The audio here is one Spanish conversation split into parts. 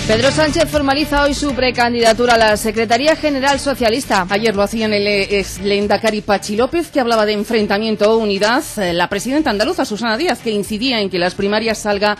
Pedro Sánchez formaliza hoy su precandidatura a la Secretaría General Socialista. Ayer lo hacían el ex lehendakari Patxi López, que hablaba de enfrentamiento o unidad. La presidenta andaluza Susana Díaz, que incidía en que de las primarias salga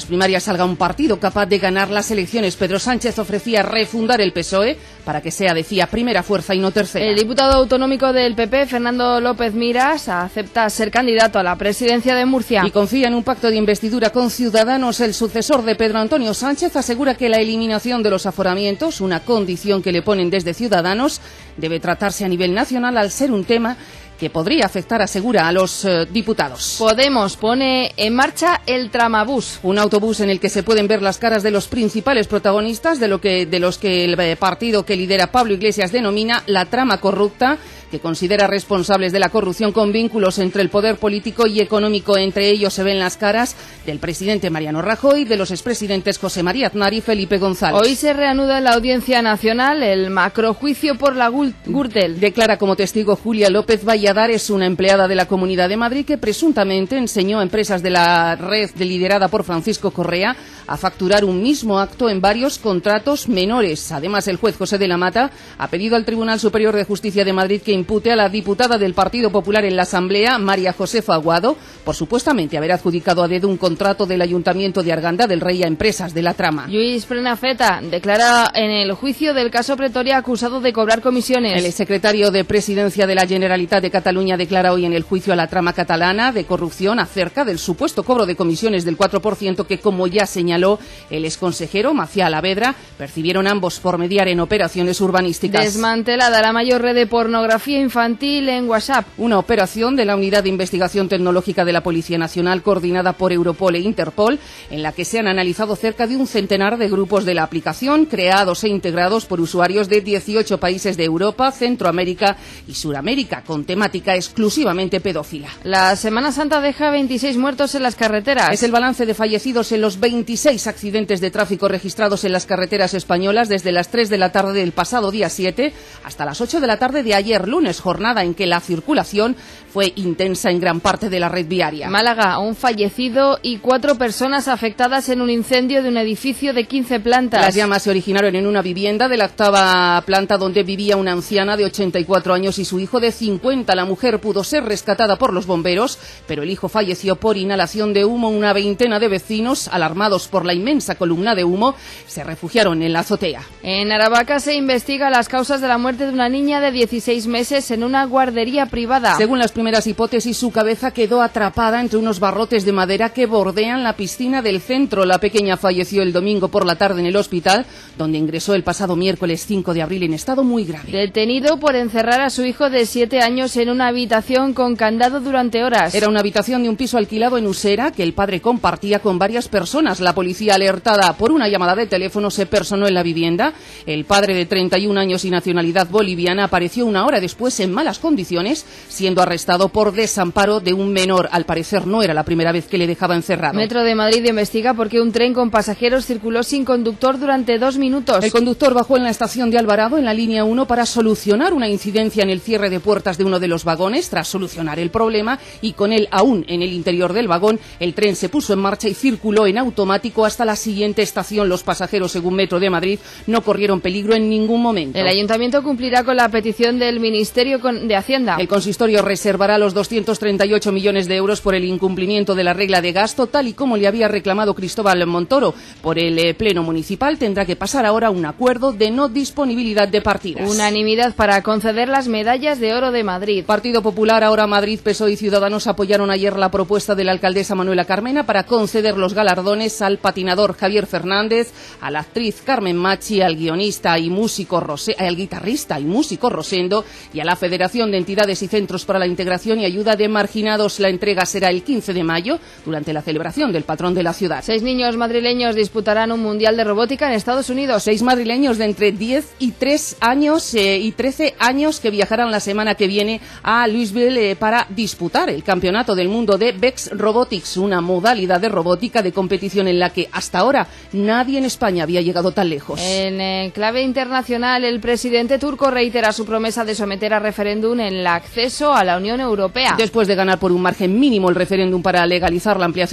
un partido capaz de ganar las elecciones. Pedro Sánchez ofrecía refundar el PSOE para que sea, decía, primera fuerza y no tercera. El diputado autonómico del PP, Fernando López Miras, acepta ser candidato a la presidencia de Murcia. Y confía en un pacto de investidura con Ciudadanos. El sucesor de Pedro Antonio Sánchez asegura que la eliminación de los aforamientos, una condición que le ponen desde Ciudadanos, debe tratarse a nivel nacional al ser un tema que podría afectar, asegura, a los diputados. Podemos pone en marcha el Tramabús. Un autobús en el que se pueden ver las caras de los principales protagonistas de los que el partido que lidera Pablo Iglesias denomina la trama corrupta, que considera responsables de la corrupción con vínculos entre el poder político y económico. Entre ellos se ven las caras del presidente Mariano Rajoy, de los expresidentes José María Aznar y Felipe González. Hoy se reanuda en la Audiencia Nacional el macrojuicio por la Gürtel. Declara como testigo Julia López Valladares, una empleada de la Comunidad de Madrid que presuntamente enseñó a empresas de la red liderada por Francisco Correa a facturar un mismo acto en varios contratos menores. Además, el juez José de la Mata ha pedido al Tribunal Superior de Justicia de Madrid que impute a la diputada del Partido Popular en la Asamblea, María Josefa Aguado, por supuestamente haber adjudicado a dedo un contrato del Ayuntamiento de Arganda del Rey a empresas de la trama. Lluís Prenafeta declara en el juicio del caso Pretoria acusado de cobrar comisiones. El secretario de Presidencia de la Generalitat de Cataluña declara hoy en el juicio a la trama catalana de corrupción acerca del supuesto cobro de comisiones del 4% que, como ya señaló el exconsejero Macià Alavedra, percibieron ambos por mediar en operaciones urbanísticas. Desmantelada la mayor red de pornografía infantil en WhatsApp. Una operación de la Unidad de Investigación Tecnológica de la Policía Nacional, coordinada por Europol e Interpol, en la que se han analizado cerca de un centenar de grupos de la aplicación, creados e integrados por usuarios de 18 países de Europa, Centroamérica y Suramérica, con temática exclusivamente pedófila. La Semana Santa deja 26 muertos en las carreteras. Es el balance de fallecidos en los 26 accidentes de tráfico registrados en las carreteras españolas desde las 3 de la tarde del pasado día 7 hasta las 8 de la tarde de ayer lunes, jornada en que la circulación fue intensa en gran parte de la red viaria. Málaga, un fallecido y 4 personas afectadas en un incendio de un edificio de 15 plantas. Las llamas se originaron en una vivienda de la 8ª planta donde vivía una anciana de 84 años y su hijo de 50. La mujer pudo ser rescatada por los bomberos, pero el hijo falleció por inhalación de humo. Una veintena de vecinos, alarmados por la inmensa columna de humo, se refugiaron en la azotea. En Aravaca se investiga las causas de la muerte de una niña de 16 meses en una guardería privada. Según las primeras hipótesis, su cabeza quedó atrapada entre unos barrotes de madera que bordean la piscina del centro. La pequeña falleció el domingo por la tarde en el hospital, donde ingresó el pasado miércoles 5 de abril en estado muy grave. Detenido por encerrar a su hijo de 7 años en una habitación con candado durante horas. Era una habitación de un piso alquilado en Usera que el padre compartía con varias personas. La policía, alertada por una llamada de teléfono, se personó en la vivienda. El padre, de 31 años y nacionalidad boliviana, apareció una hora después en malas condiciones, siendo arrestado por desamparo de un menor. Al parecer no era la primera vez que le dejaba encerrado. Metro de Madrid investiga por qué un tren con pasajeros circuló sin conductor durante 2 minutos. El conductor bajó en la estación de Alvarado, en la línea 1, para solucionar una incidencia en el cierre de puertas de uno de los vagones. Tras solucionar el problema y con él aún en el interior del vagón, el tren se puso en marcha y circuló en automático hasta la siguiente estación. Los pasajeros, según Metro de Madrid, no corrieron peligro en ningún momento. El Ayuntamiento cumplirá con la petición del Ministerio de Hacienda. El consistorio reservará los 238 millones de euros por el incumplimiento de la regla de gasto, tal y como le había reclamado Cristóbal Montoro. Por el Pleno Municipal tendrá que pasar ahora un acuerdo de no disponibilidad de partidas. Unanimidad para conceder las medallas de oro de Madrid. Partido Popular, Ahora Madrid, PSOE y Ciudadanos apoyaron ayer la propuesta de la alcaldesa Manuela Carmena para conceder los galardones al patinador Javier Fernández, a la actriz Carmen Machi, al guionista y músico al guitarrista y músico Rosendo y a la Federación de Entidades y Centros para la Integración y Ayuda de Marginados. La entrega será el 15 de mayo durante la celebración del patrón de la ciudad. 6 niños madrileños disputarán un mundial de robótica en Estados Unidos. 6 madrileños de entre 10 y 3 años y 13 años que viajarán la semana que viene a Louisville para disputar el Campeonato del Mundo de Vex Robotics, una modalidad de robótica de competición en la que hasta ahora nadie en España había llegado tan lejos. En clave internacional, el presidente turco reitera su promesa de someter a referéndum el acceso a la Unión Europea. Después de ganar por un margen mínimo el referéndum para legalizar la ampliación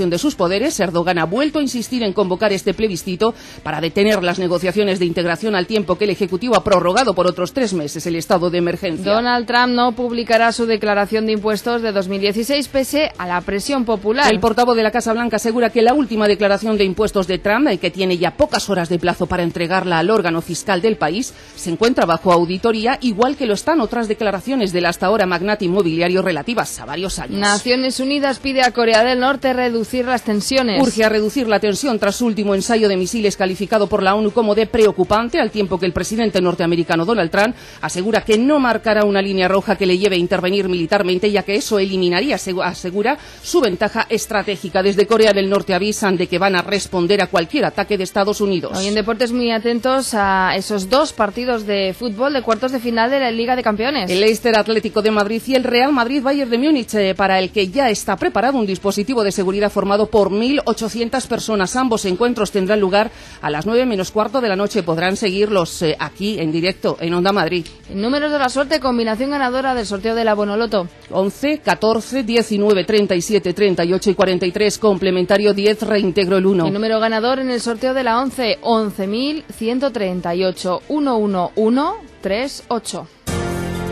limitación de sus poderes, Erdogan ha vuelto a insistir en convocar este plebiscito para detener las negociaciones de integración al tiempo que el Ejecutivo ha prorrogado por otros 3 meses el estado de emergencia. Donald Trump no publicará su declaración de impuestos de 2016 pese a la presión popular. El portavoz de la Casa Blanca asegura que la última declaración de impuestos de Trump, que tiene ya pocas horas de plazo para entregarla al órgano fiscal del país, se encuentra bajo auditoría, igual que lo están otras declaraciones del hasta ahora magnate inmobiliario relativas a varios años. Naciones Unidas pide a Corea del Norte reducir las tensiones. Urge a reducir la tensión tras su último ensayo de misiles calificado por la ONU como de preocupante, al tiempo que el presidente norteamericano Donald Trump asegura que no marcará una línea roja que le lleve a intervenir militarmente, ya que eso eliminaría, asegura, su ventaja estratégica. Desde Corea del Norte avisan de que van a responder a cualquier ataque de Estados Unidos. Hoy en deportes muy atentos a esos 2 partidos de fútbol de cuartos de final de la Liga de Campeones. El Leicester Atlético de Madrid y el Real Madrid Bayern de Múnich, para el que ya está preparado un dispositivo de seguridad formado por 1.800 personas. Ambos encuentros tendrán lugar a las 9 menos cuarto de la noche. Podrán seguirlos aquí en directo en Onda Madrid. Números de la suerte, combinación ganadora del sorteo de la Bonoloto. 11, 14, 19, 37, 38 y 43, complementario 10, reintegro el 1. El número ganador en el sorteo de la 11, 11.138, 11138.